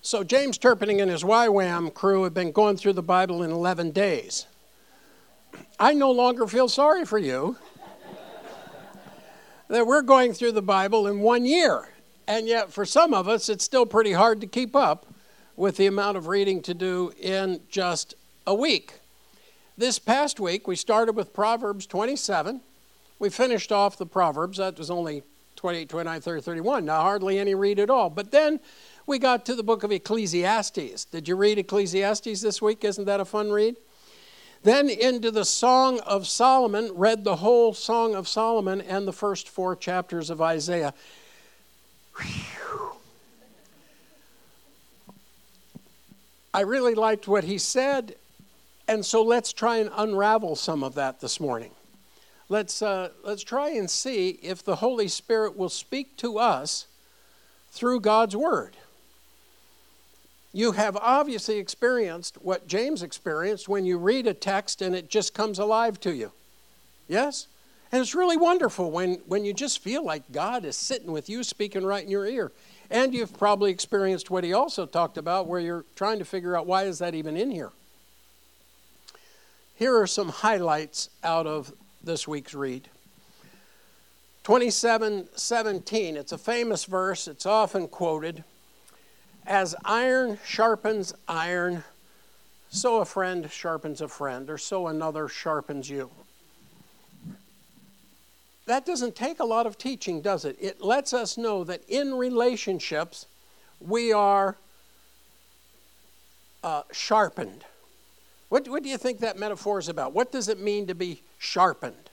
So James Turpinning and his YWAM crew have been going through the Bible in 11 days. I no longer feel sorry for you that we're going through the Bible in 1 year. And yet for some of us, it's still pretty hard to keep up with the amount of reading to do in just a week. This past week, we started with Proverbs 27. We finished off the Proverbs. That was only 28, 29, 30, 31. Now, hardly any read at all. But then we got to the book of Ecclesiastes. Did you read Ecclesiastes this week? Isn't that a fun read? Then into the Song of Solomon, read the whole Song of Solomon and the first 4 chapters of Isaiah. Whew. I really liked what he said, and so let's try and unravel some of that this morning. Let's try and see if the Holy Spirit will speak to us through God's Word. You have obviously experienced what James experienced when you read a text and it just comes alive to you. Yes? And it's really wonderful when you just feel like God is sitting with you, speaking right in your ear. And you've probably experienced what he also talked about, where you're trying to figure out, why is that even in here? Here are some highlights out of this week's read. 27:17. It's a famous verse. It's often quoted. As iron sharpens iron, so a friend sharpens a friend, or so another sharpens you. That doesn't take a lot of teaching, does it? It lets us know that in relationships, we are sharpened. What do you think that metaphor is about? What does it mean to be sharpened?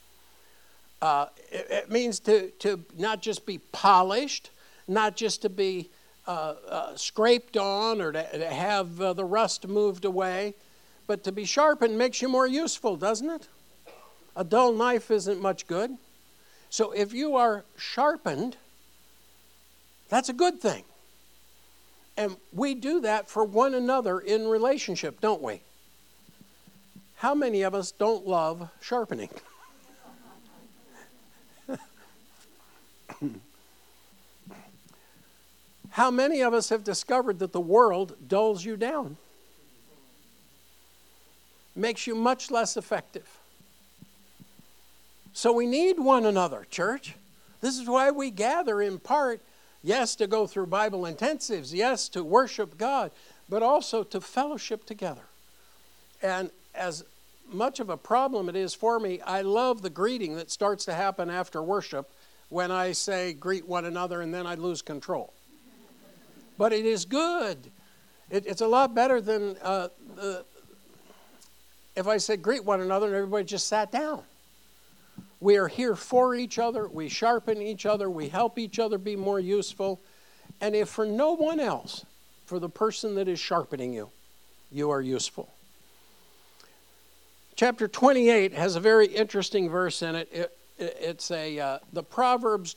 It means to not just be polished, not just to be scraped on or to have the rust moved away, but to be sharpened makes you more useful, doesn't it? A dull knife isn't much good. So if you are sharpened, that's a good thing. And we do that for one another in relationship, don't we? How many of us don't love sharpening? How many of us have discovered that the world dulls you down? Makes you much less effective. So we need one another, church. This is why we gather in part, yes, to go through Bible intensives, yes, to worship God, but also to fellowship together. And as much of a problem it is for me, I love the greeting that starts to happen after worship when I say greet one another, and then I lose control. But it is good. It's a lot better than if I said greet one another and everybody just sat down. We are here for each other. We sharpen each other. We help each other be more useful. And if for no one else, for the person that is sharpening you, you are useful. Chapter 28 has a very interesting verse in it. It's the Proverbs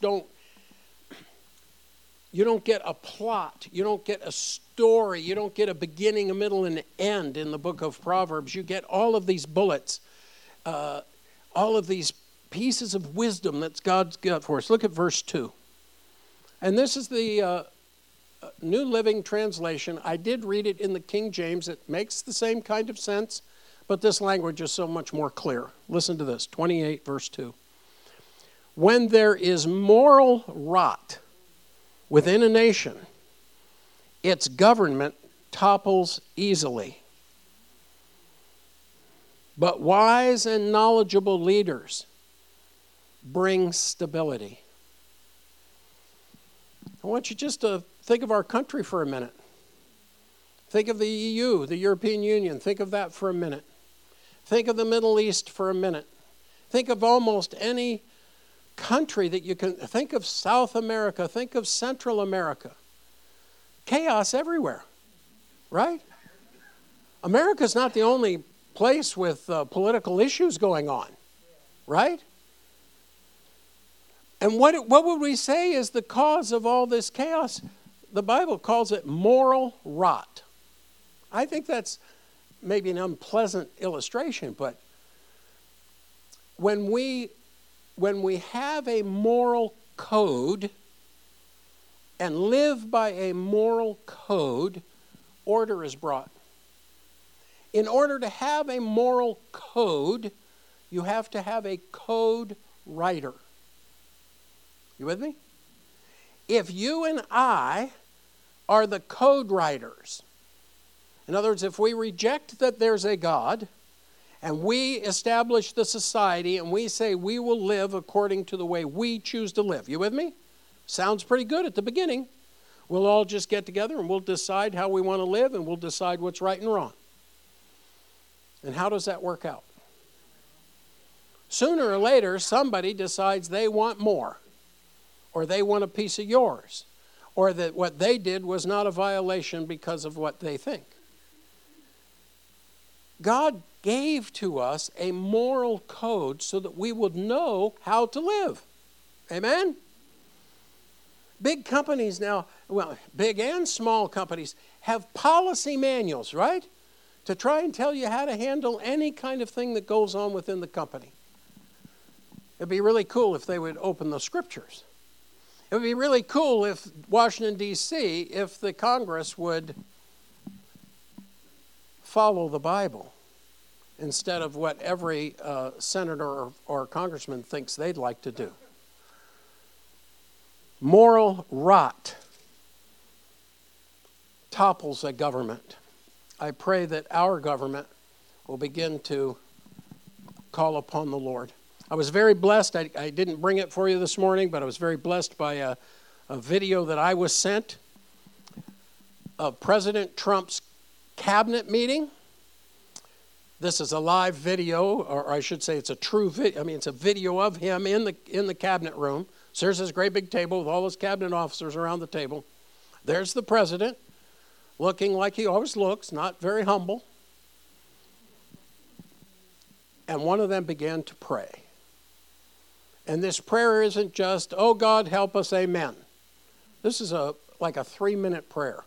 you don't get a plot. You don't get a story. You don't get a beginning, a middle, and an end in the book of Proverbs. You get all of these bullets, all of these pieces of wisdom that God's got for us. Look at verse 2. And this is the New Living Translation. I did read it in the King James. It makes the same kind of sense, but this language is so much more clear. Listen to this, 28 verse 2. When there is moral rot within a nation, its government topples easily. But wise and knowledgeable leaders bring stability. I want you just to think of our country for a minute. Think of the EU, the European Union. Think of that for a minute. Think of the Middle East for a minute. Think of almost any country that you can think of. South America, think of Central America. Chaos everywhere, right? America's not the only place with political issues going on, right? And what would we say is the cause of all this chaos? The Bible calls it moral rot. I think that's maybe an unpleasant illustration, but when we have a moral code, and live by a moral code, order is brought. In order to have a moral code, you have to have a code writer. You with me? If you and I are the code writers, in other words, if we reject that there's a God, and we establish the society, and we say we will live according to the way we choose to live. You with me? Sounds pretty good at the beginning. We'll all just get together and we'll decide how we want to live, and we'll decide what's right and wrong. And how does that work out? Sooner or later, somebody decides they want more, or they want a piece of yours, or that what they did was not a violation because of what they think. God gave to us a moral code so that we would know how to live. Amen? Big companies now, well, big and small companies, have policy manuals, right? To try and tell you how to handle any kind of thing that goes on within the company. It'd be really cool if they would open the scriptures. It would be really cool if Washington, D.C., if the Congress would follow the Bible instead of what every senator or congressman thinks they'd like to do. Moral rot topples a government. I pray that our government will begin to call upon the Lord. I was very blessed. I didn't bring it for you this morning, but I was very blessed by a video that I was sent of President Trump's cabinet meeting. This is a live video, or I should say it's a true video. I mean, it's a video of him in the cabinet room. So there's this great big table with all his cabinet officers around the table. There's the president, looking like he always looks, not very humble. And one of them began to pray. And this prayer isn't just, oh God, help us, amen. This is like a 3-minute prayer.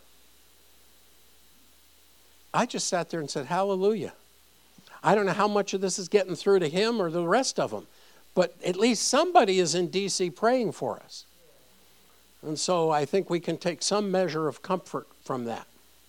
I just sat there and said, hallelujah. I don't know how much of this is getting through to him or the rest of them, but at least somebody is in D.C. praying for us. And so I think we can take some measure of comfort from that.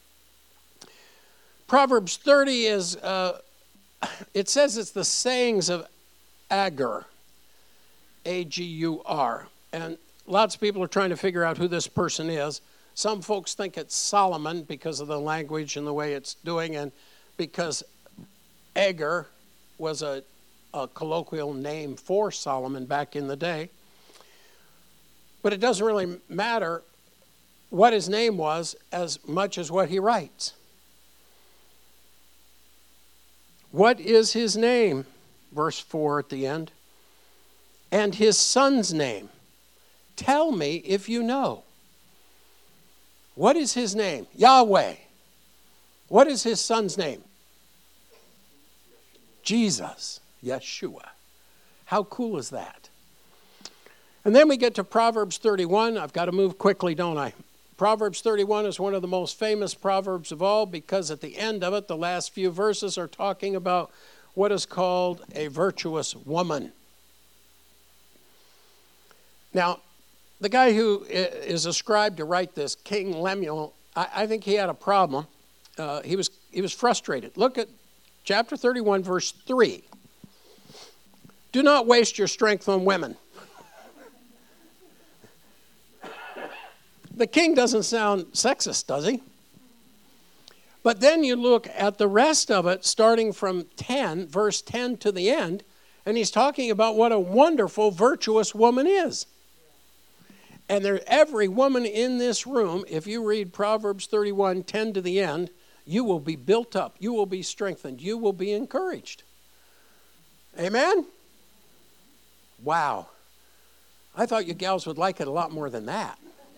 Proverbs 30 is, it says it's the sayings of Agur, A-G-U-R. And lots of people are trying to figure out who this person is. Some folks think it's Solomon because of the language and the way it's doing, and because Agur was a colloquial name for Solomon back in the day. But it doesn't really matter what his name was as much as what he writes. What is his name? Verse 4 at the end. And his son's name. Tell me if you know. What is his name? Yahweh. What is his son's name? Jesus. Yeshua. How cool is that? And then we get to Proverbs 31. I've got to move quickly, don't I? Proverbs 31 is one of the most famous proverbs of all because at the end of it, the last few verses are talking about what is called a virtuous woman. Now, the guy who is ascribed to write this, King Lemuel, I think he had a problem. He was frustrated. Look at chapter 31, verse 3. Do not waste your strength on women. The king doesn't sound sexist, does he? But then you look at the rest of it, starting from 10, verse 10 to the end, and he's talking about what a wonderful, virtuous woman is. And every woman in this room, if you read Proverbs 31, 10 to the end, you will be built up, you will be strengthened, you will be encouraged. Amen? Wow. I thought you gals would like it a lot more than that.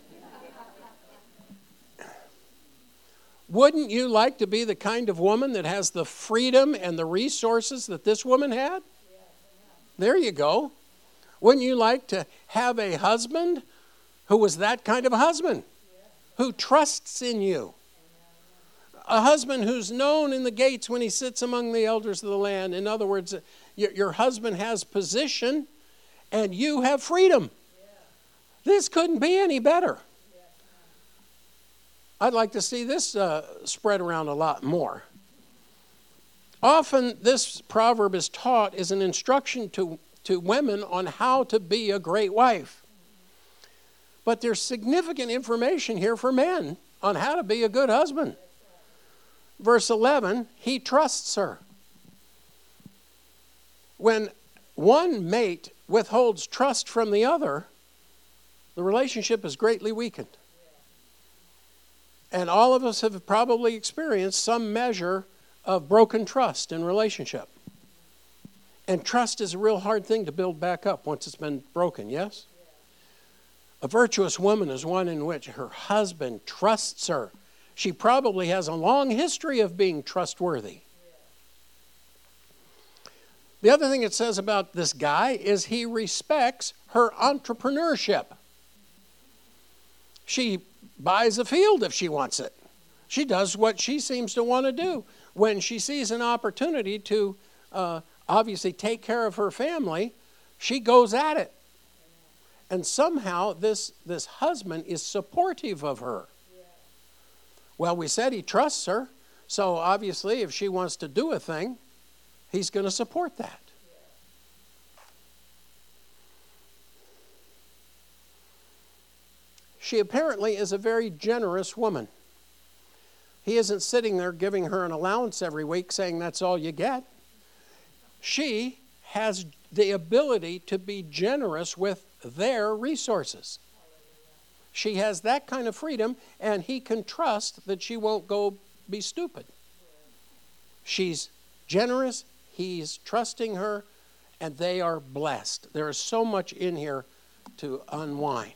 Wouldn't you like to be the kind of woman that has the freedom and the resources that this woman had? There you go. Wouldn't you like to have a husband who was that kind of a husband? Who trusts in you? A husband who's known in the gates when he sits among the elders of the land. In other words, your husband has position and you have freedom. This couldn't be any better. I'd like to see this spread around a lot more. Often this proverb is taught as an instruction to women on how to be a great wife. But there's significant information here for men on how to be a good husband. Verse 11, he trusts her. When one mate withholds trust from the other, the relationship is greatly weakened. And all of us have probably experienced some measure of broken trust in relationship. And trust is a real hard thing to build back up once it's been broken, yes? A virtuous woman is one in which her husband trusts her. She probably has a long history of being trustworthy. The other thing it says about this guy is he respects her entrepreneurship. She buys a field if she wants it. She does what she seems to want to do. When she sees an opportunity to obviously take care of her family, she goes at it. And somehow this husband is supportive of her. Well, we said he trusts her, so obviously if she wants to do a thing, he's going to support that. She apparently is a very generous woman. He isn't sitting there giving her an allowance every week saying that's all you get. She has the ability to be generous with their resources. She has that kind of freedom, and he can trust that she won't go be stupid. She's generous, he's trusting her, and they are blessed. There is so much in here to unwind.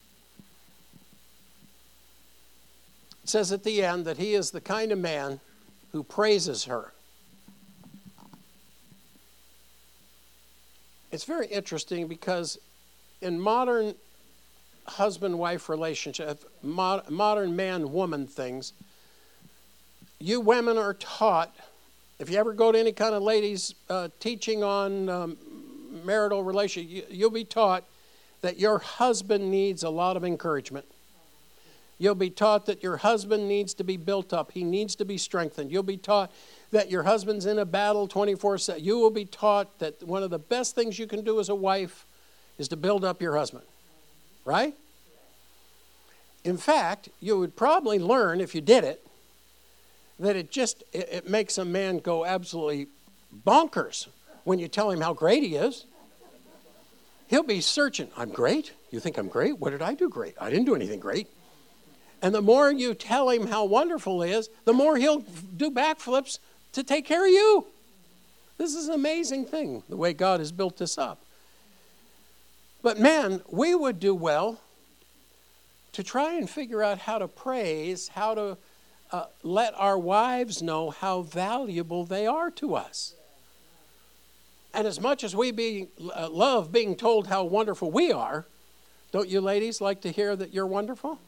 It says at the end that he is the kind of man who praises her. It's very interesting because in modern husband-wife relationship, modern man-woman things, you women are taught, if you ever go to any kind of ladies teaching on marital relationship, you'll be taught that your husband needs a lot of encouragement. You'll be taught that your husband needs to be built up. He needs to be strengthened. You'll be taught that your husband's in a battle 24/7. You will be taught that one of the best things you can do as a wife is to build up your husband. Right? In fact, you would probably learn, if you did it, that it makes a man go absolutely bonkers when you tell him how great he is. He'll be searching. I'm great? You think I'm great? What did I do great? I didn't do anything great. And the more you tell him how wonderful he is, the more he'll do backflips to take care of you. This is an amazing thing, the way God has built this up. But man, we would do well to try and figure out how to praise, how to let our wives know how valuable they are to us. And as much as we love being told how wonderful we are, don't you ladies like to hear that you're wonderful?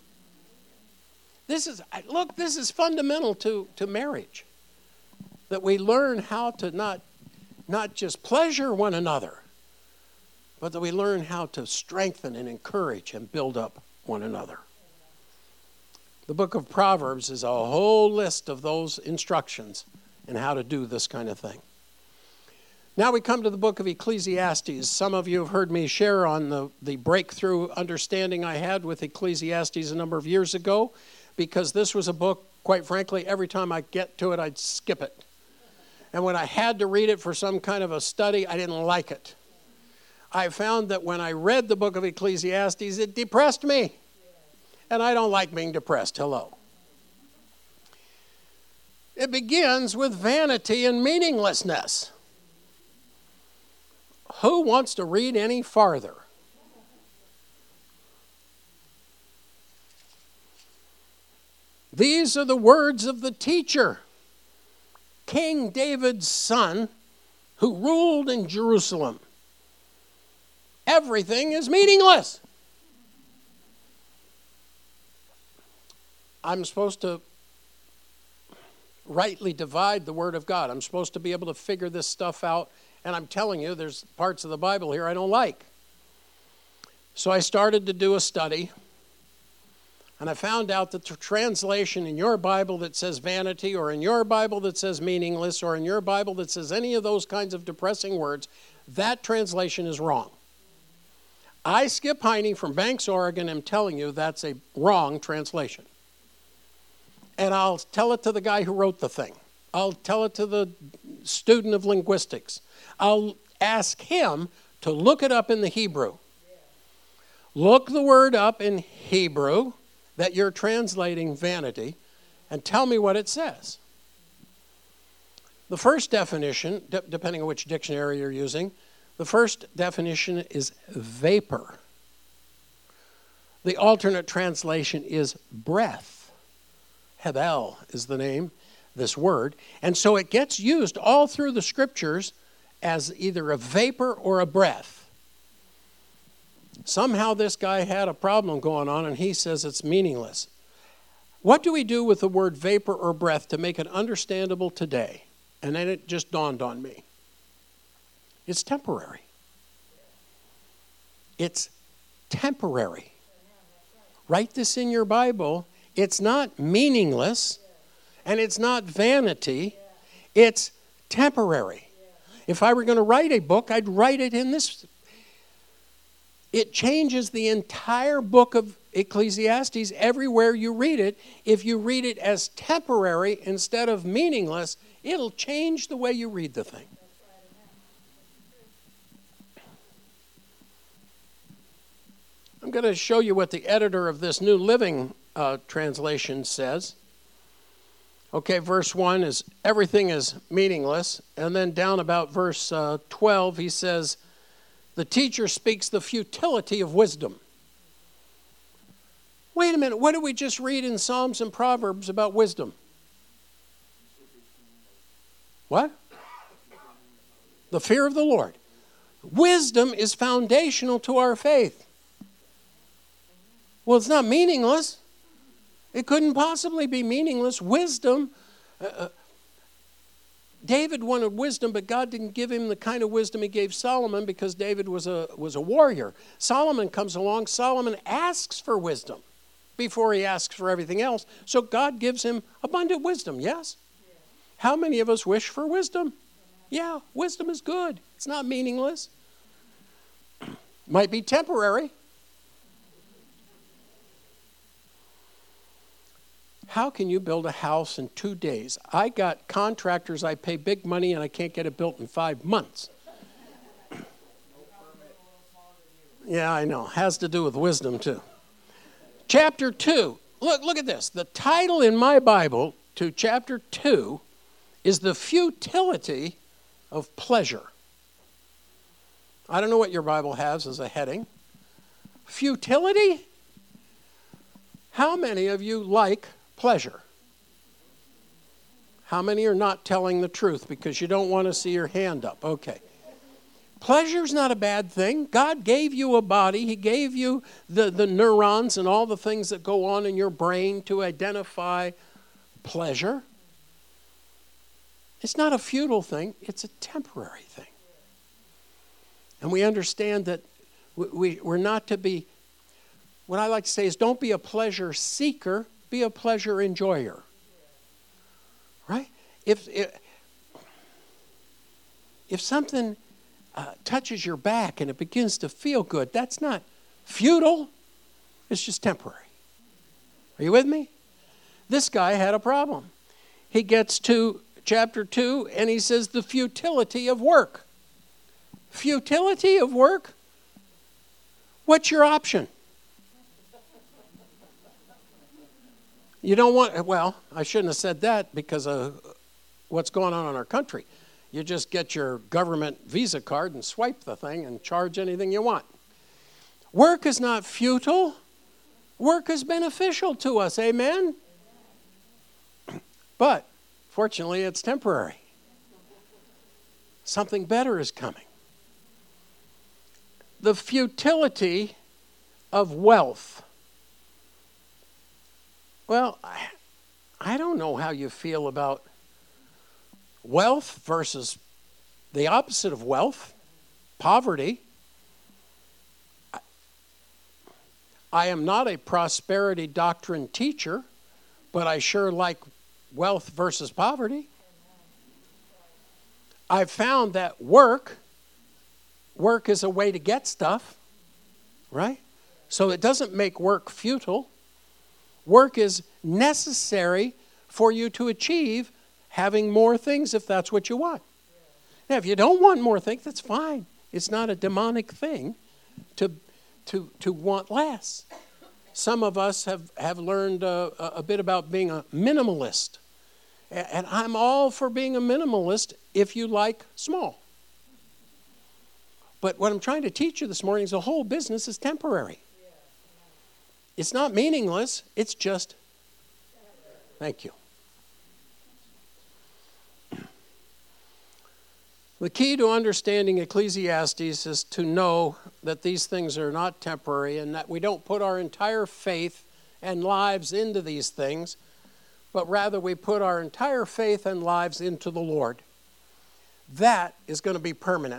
This is fundamental to marriage. That we learn how to not just pleasure one another, but that we learn how to strengthen and encourage and build up one another. The book of Proverbs is a whole list of those instructions in how to do this kind of thing. Now we come to the book of Ecclesiastes. Some of you have heard me share on the breakthrough understanding I had with Ecclesiastes a number of years ago, because this was a book, quite frankly, every time I get to it, I'd skip it. And when I had to read it for some kind of a study, I didn't like it. I found that when I read the book of Ecclesiastes, it depressed me. And I don't like being depressed. Hello. It begins with vanity and meaninglessness. Who wants to read any farther? These are the words of the teacher, King David's son, who ruled in Jerusalem. Everything is meaningless. I'm supposed to rightly divide the Word of God. I'm supposed to be able to figure this stuff out. And I'm telling you, there's parts of the Bible here I don't like. So I started to do a study. And I found out that the translation in your Bible that says vanity, or in your Bible that says meaningless, or in your Bible that says any of those kinds of depressing words, that translation is wrong. I, Skip Heine from Banks, Oregon, am telling you that's a wrong translation. And I'll tell it to the guy who wrote the thing. I'll tell it to the student of linguistics. I'll ask him to look it up in the Hebrew. Look the word up in Hebrew that you're translating vanity, and tell me what it says. The first definition, depending on which dictionary you're using, the first definition is vapor. The alternate translation is breath. Hebel is the name, this word. And so it gets used all through the scriptures as either a vapor or a breath. Somehow this guy had a problem going on, and he says it's meaningless. What do we do with the word vapor or breath to make it understandable today? And then it just dawned on me. It's temporary. It's temporary. Write this in your Bible. It's not meaningless, and it's not vanity. It's temporary. If I were going to write a book, I'd write it in this. It changes the entire book of Ecclesiastes everywhere you read it. If you read it as temporary instead of meaningless, it'll change the way you read the thing. I'm going to show you what the editor of this New Living translation says. Okay, verse 1 is everything is meaningless. And then down about verse 12, he says, the teacher speaks the futility of wisdom. Wait a minute, what did we just read in Psalms and Proverbs about wisdom? What? The fear of the Lord. Wisdom is foundational to our faith. Well, it's not meaningless. It couldn't possibly be meaningless. Wisdom, David wanted wisdom, but God didn't give him the kind of wisdom he gave Solomon because David was a warrior. Solomon comes along. Solomon asks for wisdom before he asks for everything else. So God gives him abundant wisdom, yes? How many of us wish for wisdom? Yeah, wisdom is good. It's not meaningless. Might be temporary. How can you build a house in 2 days? I got contractors I pay big money and I can't get it built in 5 months. Yeah, I know. Has to do with wisdom too. Chapter 2. Look at this. The title in my Bible to chapter 2 is the futility of pleasure. I don't know what your Bible has as a heading. Futility? How many of you like pleasure? How many are not telling the truth because you don't want to see your hand up? Okay. Pleasure's not a bad thing. God gave you a body. He gave you the neurons and all the things that go on in your brain to identify pleasure. It's not a futile thing. It's a temporary thing. And we understand that we're not to be, what I like to say is don't be a pleasure seeker, be a pleasure enjoyer. Right? If something touches your back and it begins to feel good, that's not futile. It's just temporary. Are you with me? This guy had a problem. He gets to chapter 2 and he says the futility of work. Futility of work? What's your option? You don't want, well, I shouldn't have said that because of what's going on in our country. You just get your government Visa card and swipe the thing and charge anything you want. Work is not futile. Work is beneficial to us, amen? But, fortunately, it's temporary. Something better is coming. The futility of wealth. Well, I don't know how you feel about wealth versus the opposite of wealth, poverty. I am not a prosperity doctrine teacher, but I sure like wealth versus poverty. I've found that work is a way to get stuff, right? So it doesn't make work futile. Work is necessary for you to achieve having more things if that's what you want. Now, if you don't want more things, that's fine. It's not a demonic thing to want less. Some of us have learned a bit about being a minimalist. And I'm all for being a minimalist if you like small. But what I'm trying to teach you this morning is the whole business is temporary. It's not meaningless. It's just, thank you. The key to understanding Ecclesiastes is to know that these things are not temporary and that we don't put our entire faith and lives into these things, but rather we put our entire faith and lives into the Lord. That is going to be permanent.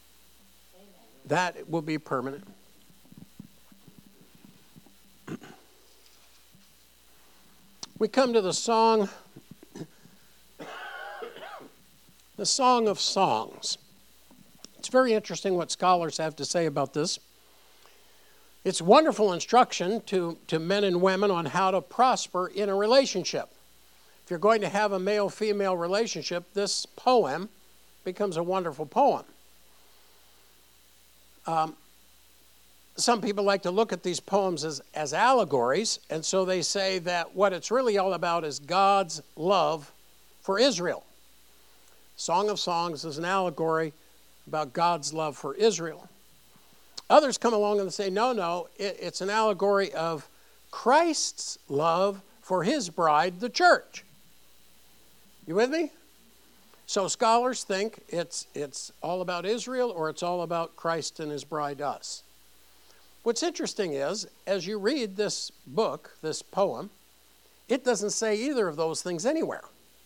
That will be permanent. We come to the Song of Songs. It's very interesting what scholars have to say about this. It's wonderful instruction to men and women on how to prosper in a relationship. If you're going to have a male-female relationship, this poem becomes a wonderful poem. Some people like to look at these poems as allegories, and so they say that what it's really all about is God's love for Israel. Song of Songs is an allegory about God's love for Israel. Others come along and say, no, it's an allegory of Christ's love for his bride, the church. You with me? So scholars think it's all about Israel or it's all about Christ and his bride, us. What's interesting is, as you read this book, this poem, it doesn't say either of those things anywhere.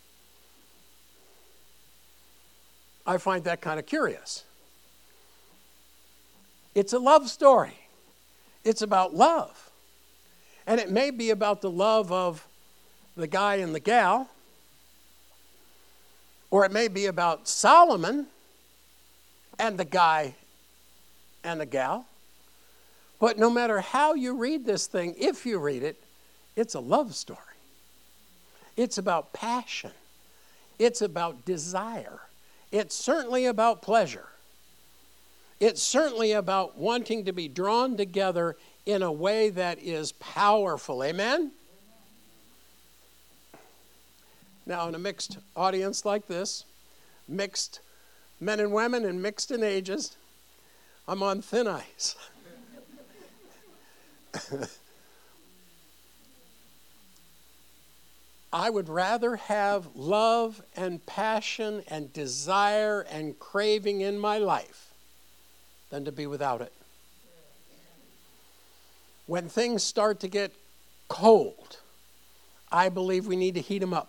I find that kind of curious. It's a love story. It's about love. And it may be about the love of the guy and the gal, or it may be about Solomon and the guy and the gal. But no matter how you read this thing, if you read it, it's a love story. It's about passion. It's about desire. It's certainly about pleasure. It's certainly about wanting to be drawn together in a way that is powerful. Amen? Now, in a mixed audience like this, mixed men and women and mixed in ages, I'm on thin ice. I would rather have love and passion and desire and craving in my life than to be without it. When things start to get cold, I believe we need to heat them up.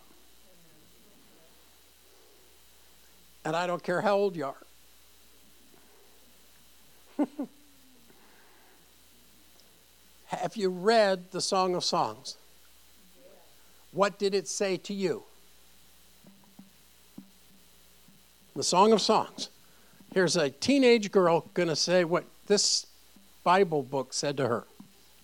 And I don't care how old you are. Have you read the Song of Songs? What did it say to you? The Song of Songs. Here's a teenage girl going to say what this Bible book said to her.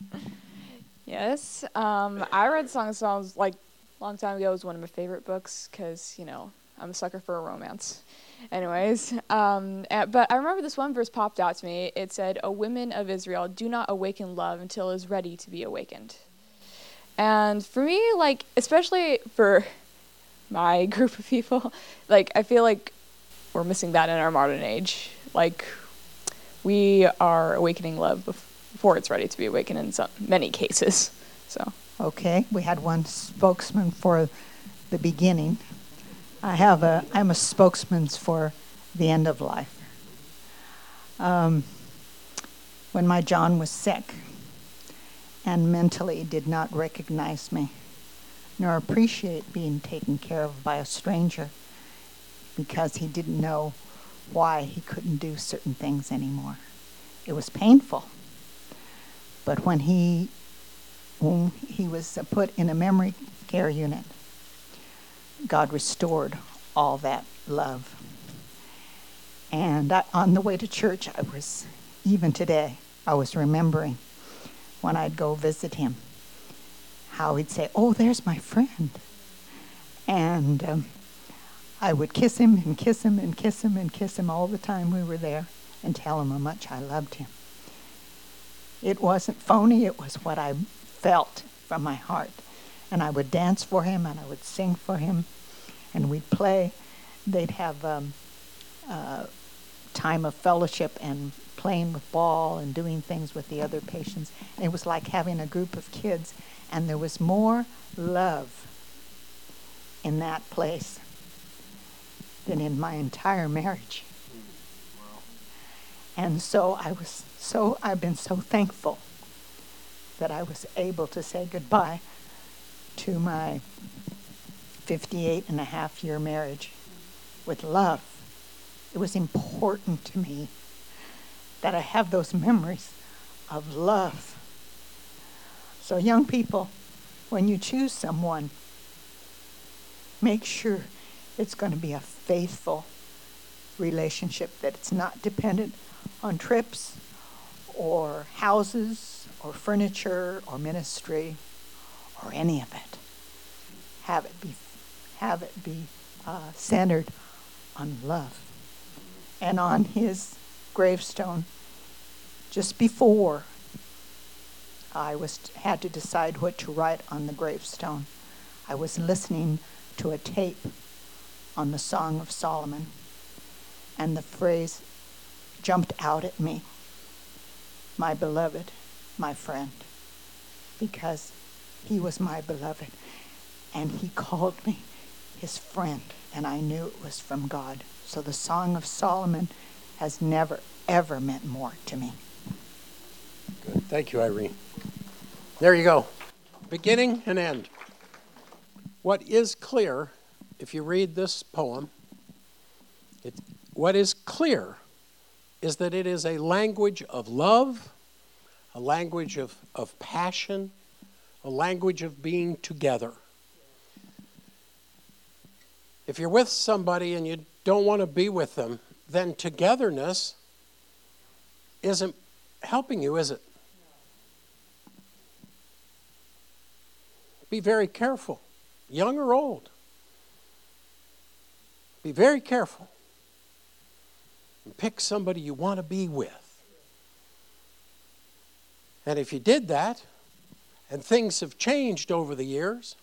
Yes. I read Song of Songs like a long time ago. It was one of my favorite books because, I'm a sucker for a romance. Anyways, but I remember this one verse popped out to me. It said, "O women of Israel, do not awaken love until it is ready to be awakened." And for me, especially for my group of people, I feel like we're missing that in our modern age. We are awakening love before it's ready to be awakened in many cases. So. Okay, we had one spokesman for the beginning. I'm a spokesman for the end of life. When my John was sick and mentally did not recognize me, nor appreciate being taken care of by a stranger because he didn't know why he couldn't do certain things anymore. It was painful. But when he was put in a memory care unit, God restored all that love. And on the way to church, even today, I was remembering when I'd go visit him, how he'd say, "Oh, there's my friend." And I would kiss him and kiss him and kiss him and kiss him all the time we were there and tell him how much I loved him. It wasn't phony, it was what I felt from my heart. And I would dance for him and I would sing for him and we'd play. They'd have time of fellowship and playing with ball and doing things with the other patients. And it was like having a group of kids, and there was more love in that place than in my entire marriage. And so I've been so thankful that I was able to say goodbye to my 58-and-a-half-year marriage with love. It was important to me that I have those memories of love. So young people, when you choose someone, make sure it's going to be a faithful relationship, that it's not dependent on trips or houses or furniture or ministry or any of it. Have it be centered on love. And on his gravestone, just before I had to decide what to write on the gravestone, I was listening to a tape on the Song of Solomon, and the phrase jumped out at me, "My beloved, my friend," because he was my beloved, and he called me his friend, and I knew it was from God. So the Song of Solomon has never, ever meant more to me. Good. Thank you, Irene. There you go. Beginning and end. What is clear, if you read this poem, what is clear is that it is a language of love, a language of passion, a language of being together. If you're with somebody and you don't want to be with them, then togetherness isn't helping you, is it? Be very careful, young or old. Be very careful. And pick somebody you want to be with. And if you did that, and things have changed over the years,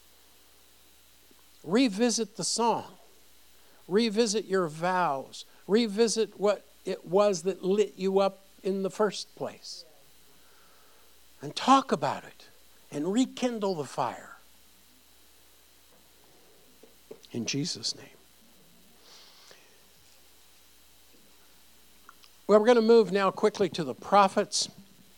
revisit the song. Revisit your vows. Revisit what it was that lit you up in the first place. And talk about it. And rekindle the fire. In Jesus' name. Well, we're going to move now quickly to the prophets.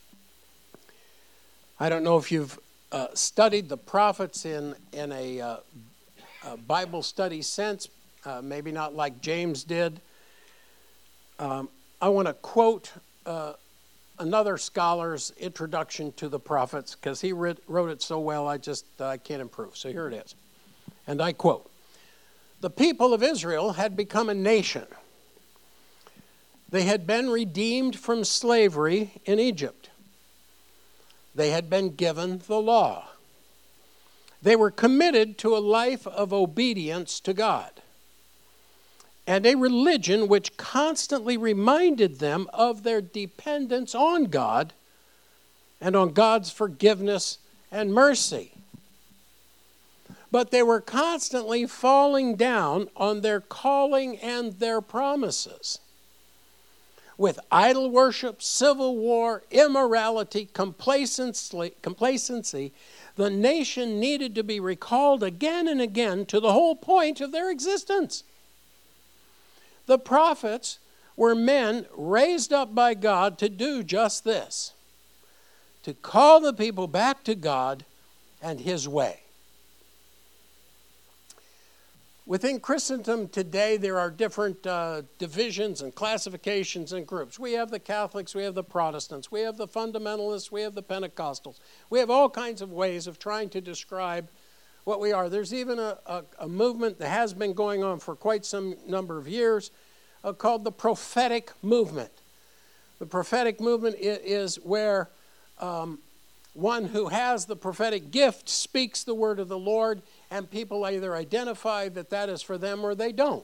I don't know if you've studied the prophets in a Bible study sense, maybe not like James did. I want to quote another scholar's introduction to the prophets, because he wrote it so well I can't improve. So here it is. And I quote, "The people of Israel had become a nation. They had been redeemed from slavery in Egypt. They had been given the law. They were committed to a life of obedience to God and a religion which constantly reminded them of their dependence on God and on God's forgiveness and mercy. But they were constantly falling down on their calling and their promises. With idol worship, civil war, immorality, complacency, the nation needed to be recalled again and again to the whole point of their existence. The prophets were men raised up by God to do just this, to call the people back to God and His way." Within Christendom today, there are different divisions and classifications and groups. We have the Catholics, we have the Protestants, we have the fundamentalists, we have the Pentecostals. We have all kinds of ways of trying to describe what we are. There's even a movement that has been going on for quite some number of years called the prophetic movement. The prophetic movement is where one who has the prophetic gift speaks the word of the Lord, and people either identify that that is for them or they don't.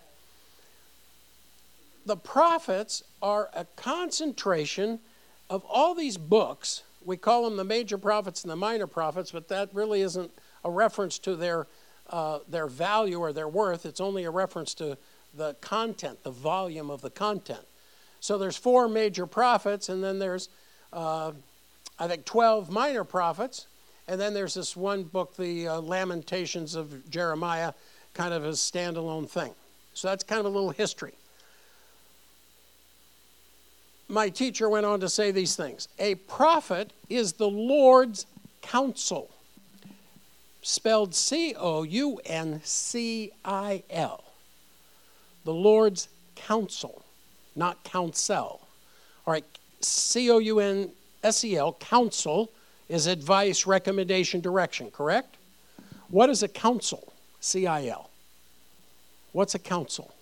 The prophets are a concentration of all these books. We call them the major prophets and the minor prophets, but that really isn't a reference to their value or their worth. It's only a reference to the content, the volume of the content. So there's 4 major prophets, and then there's, I think, 12 minor prophets. And then there's this one book, the Lamentations of Jeremiah, kind of a standalone thing. So that's kind of a little history. My teacher went on to say these things. A prophet is the Lord's counsel, spelled C-O-U-N-C-I-L. The Lord's counsel, not counsel. All right, C-O-U-N-S-E-L, counsel, is advice, recommendation, direction, correct? What is a counsel? C-I-L. What's a counsel?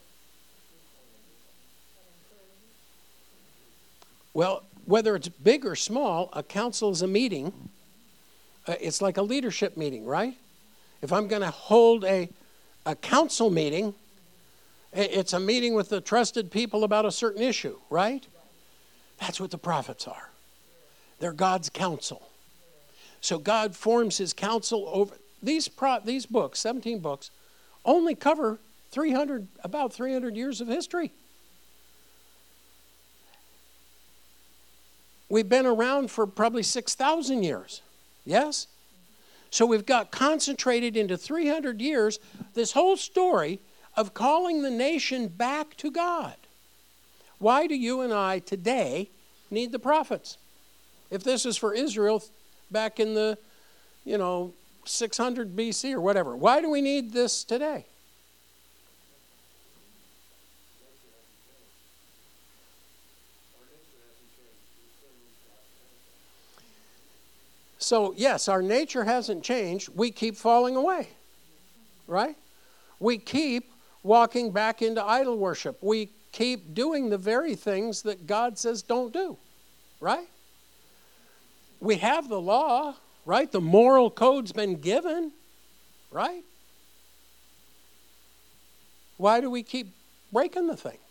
Well, whether it's big or small, a council is a meeting. It's like a leadership meeting, right? If I'm going to hold a council meeting, it's a meeting with the trusted people about a certain issue, right? That's what the prophets are. They're God's counsel. So God forms his counsel over these books, 17 books, only cover about 300 years of history. We've been around for probably 6,000 years. Yes? So we've got concentrated into 300 years this whole story of calling the nation back to God. Why do you and I today need the prophets? If this is for Israel back in the, 600 BC or whatever, why do we need this today? So, yes, our nature hasn't changed. We keep falling away, right? We keep walking back into idol worship. We keep doing the very things that God says don't do, right? We have the law, right? The moral code's been given, right? Why do we keep breaking the thing?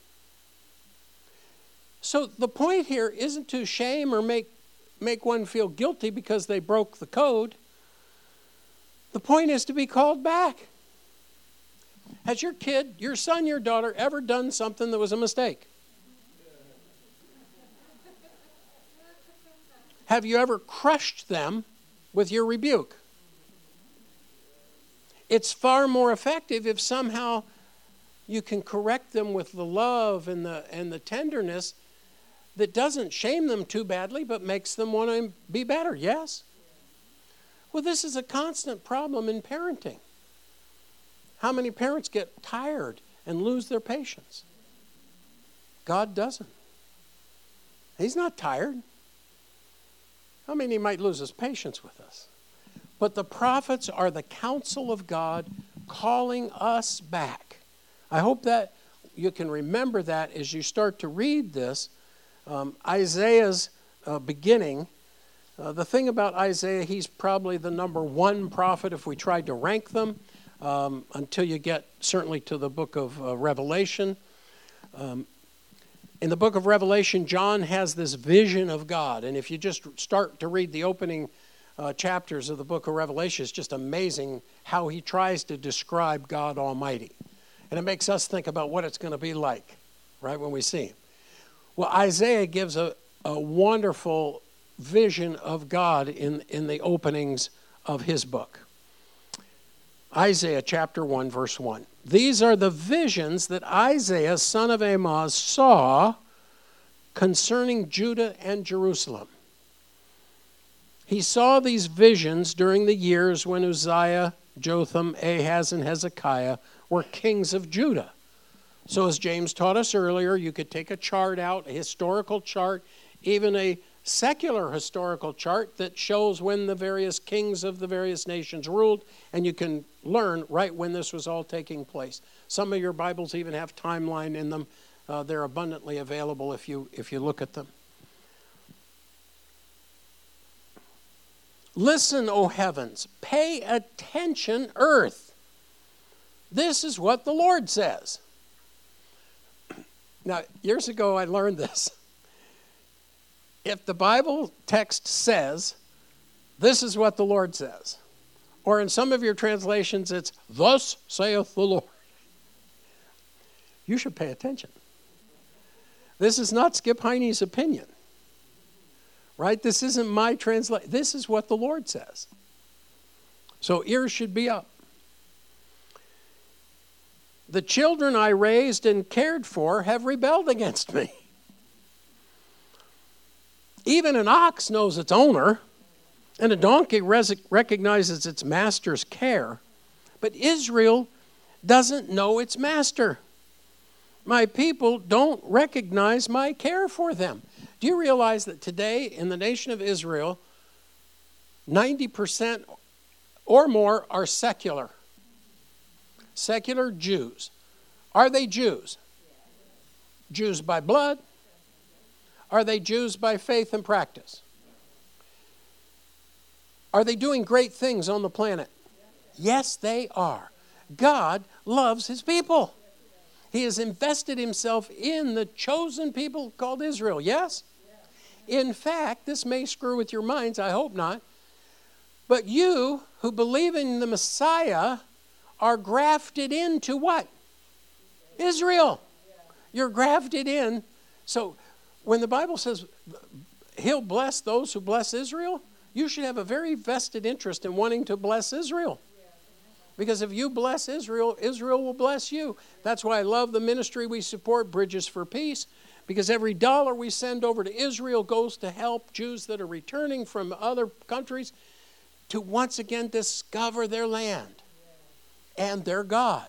So the point here isn't to shame or make one feel guilty because they broke the code. The point is to be called back. Has your kid, your son, your daughter ever done something that was a mistake? Have you ever crushed them with your rebuke? It's far more effective if somehow you can correct them with the love and the tenderness that doesn't shame them too badly, but makes them want to be better, yes? Well, this is a constant problem in parenting. How many parents get tired and lose their patience? God doesn't. He's not tired. I mean, he might lose his patience with us. But the prophets are the counsel of God calling us back. I hope that you can remember that as you start to read this. Isaiah's beginning. The thing about Isaiah, he's probably the number 1 prophet if we tried to rank them, until you get certainly to the book of Revelation. In the book of Revelation, John has this vision of God. And if you just start to read the opening chapters of the book of Revelation, it's just amazing how he tries to describe God Almighty. And it makes us think about what it's going to be like, right, when we see him. Well, Isaiah gives a wonderful vision of God in the openings of his book. Isaiah chapter 1, verse 1. These are the visions that Isaiah, son of Amoz, saw concerning Judah and Jerusalem. He saw these visions during the years when Uzziah Jotham, Ahaz, and Hezekiah were kings of Judah. So as James taught us earlier, you could take a chart out, a historical chart, even a secular historical chart that shows when the various kings of the various nations ruled, and you can learn right when this was all taking place. Some of your Bibles even have timeline in them. They're abundantly available if you look at them. Listen, O heavens, pay attention, earth. This is what the Lord says. Now, years ago I learned this. If the Bible text says, this is what the Lord says, or in some of your translations it's, thus saith the Lord, you should pay attention. This is not Skip Heine's opinion. Right? This isn't my translation. This is what the Lord says. So ears should be up. The children I raised and cared for have rebelled against me. Even an ox knows its owner, and a donkey recognizes its master's care. But Israel doesn't know its master. My people don't recognize my care for them. Do you realize that today in the nation of Israel, 90% or more are secular? Secular Jews. Are they Jews? Jews by blood? Are they Jews by faith and practice? Are they doing great things on the planet? Yes, they are. God loves his people. He has invested himself in the chosen people called Israel. Yes? In fact, this may screw with your minds, I hope not. But you who believe in the Messiah are grafted into what? Israel. You're grafted in. So when the Bible says he'll bless those who bless Israel, you should have a very vested interest in wanting to bless Israel. Because if you bless Israel, Israel will bless you. That's why I love the ministry we support, Bridges for Peace, because every dollar we send over to Israel goes to help Jews that are returning from other countries to once again discover their land and their God.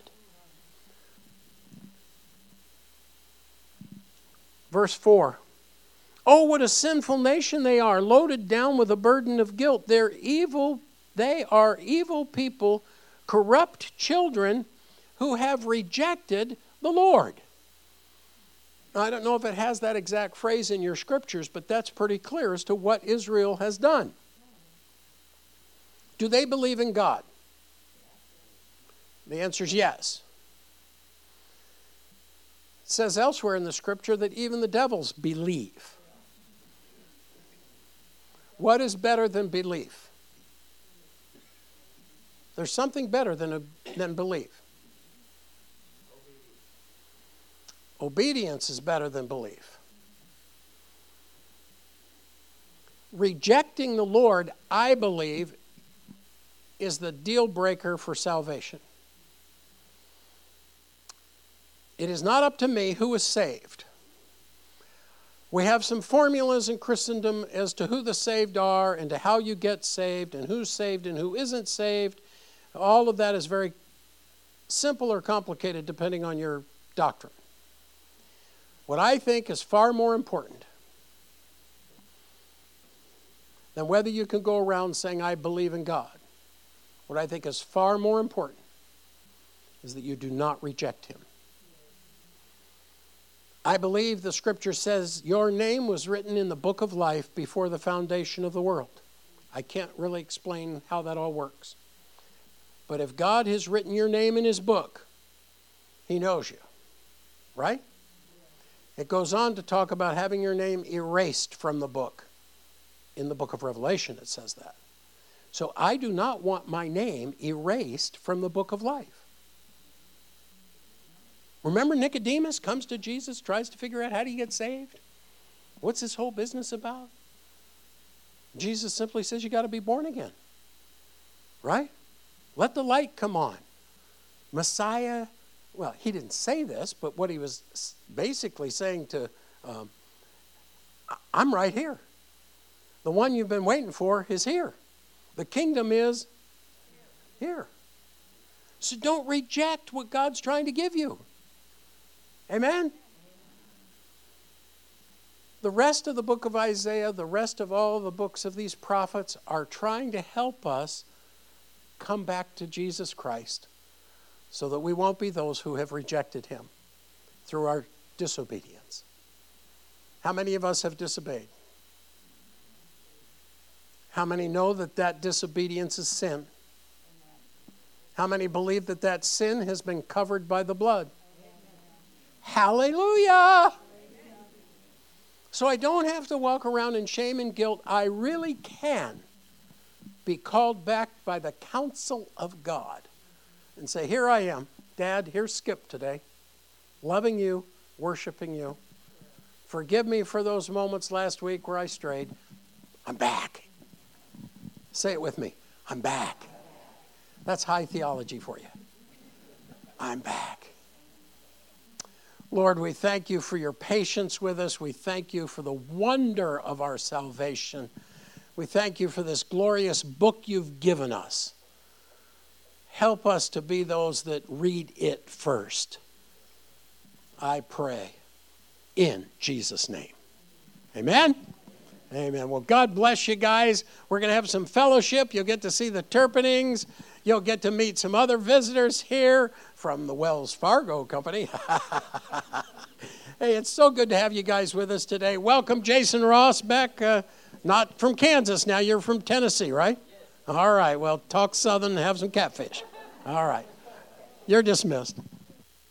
Verse 4. Oh, what a sinful nation they are, loaded down with a burden of guilt. They are evil people, corrupt children who have rejected the Lord. Now, I don't know if it has that exact phrase in your scriptures, but that's pretty clear as to what Israel has done. Do they believe in God? The answer is yes. It says elsewhere in the scripture that even the devils believe. What is better than belief? There's something better than belief. Obedience is better than belief. Rejecting the Lord, I believe, is the deal breaker for salvation. It is not up to me who is saved. We have some formulas in Christendom as to who the saved are and to how you get saved and who's saved and who isn't saved. All of that is very simple or complicated depending on your doctrine. What I think is far more important than whether you can go around saying, I believe in God. What I think is far more important is that you do not reject him. I believe the scripture says your name was written in the book of life before the foundation of the world. I can't really explain how that all works. But if God has written your name in his book, he knows you, right? It goes on to talk about having your name erased from the book. In the book of Revelation, it says that. So I do not want my name erased from the book of life. Remember Nicodemus comes to Jesus, tries to figure out how do you get saved? What's this whole business about? Jesus simply says you got to be born again. Right? Let the light come on. Messiah, well, he didn't say this, but what he was basically saying to, I'm right here. The one you've been waiting for is here. The kingdom is here. So don't reject what God's trying to give you. Amen? The rest of the book of Isaiah, the rest of all the books of these prophets are trying to help us come back to Jesus Christ so that we won't be those who have rejected him through our disobedience. How many of us have disobeyed? How many know that that disobedience is sin? How many believe that that sin has been covered by the blood? Hallelujah! So I don't have to walk around in shame and guilt. I really can be called back by the counsel of God and say, here I am, Dad, here's Skip today, loving you, worshiping you. Forgive me for those moments last week where I strayed. I'm back. Say it with me. I'm back. That's high theology for you. I'm back. Lord, we thank you for your patience with us. We thank you for the wonder of our salvation. We thank you for this glorious book you've given us. Help us to be those that read it first. I pray in Jesus' name. Amen? Amen. Well, God bless you guys. We're going to have some fellowship. You'll get to see the Turpenings. You'll get to meet some other visitors here from the Wells Fargo Company. Hey, it's so good to have you guys with us today. Welcome, Jason Ross, back, not from Kansas now. You're from Tennessee, right? All right. Well, talk Southern and have some catfish. All right. You're dismissed.